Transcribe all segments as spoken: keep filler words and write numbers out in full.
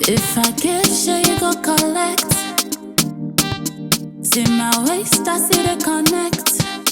If I give, sure you go collect. See my waist, I see the connect.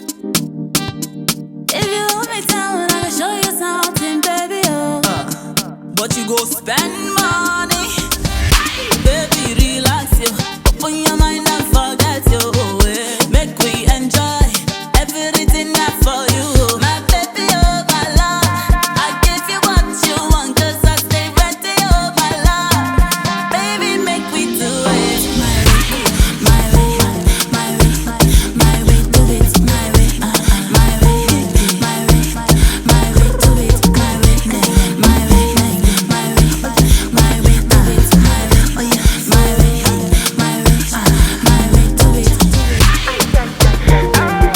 If you hold me down, I can show you something, baby, oh. Uh, but you go spend money. Baby, relax, yo. Open your mind and forget, yo. eh. Make we enjoy everything that for you. My baby, oh, my love. I give you what you want, cause I stay ready, oh, my love. Baby, make we do it. My way, my way, my way, my way, do it, my way, uh, my way, my way, my way, do it, my way, my way, my way, my way, do it, my way, oh yeah, my way, my way, uh, my way, do it, do it, my way,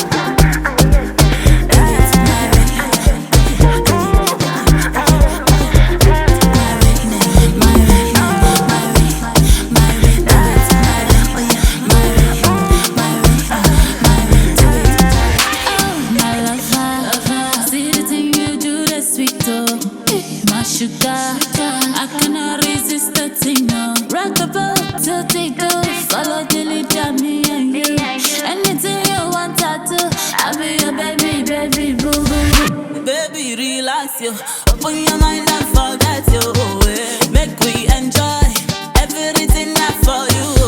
my sugar, I cannot resist the thing, no. Rock the boat till they go. Follow the lead, me and you. Anything you want, I do. I'll be your baby, baby, boo, boo, boo. Baby, relax, yo. Open your mind and forget, yo. eh. Make we enjoy everything that for you.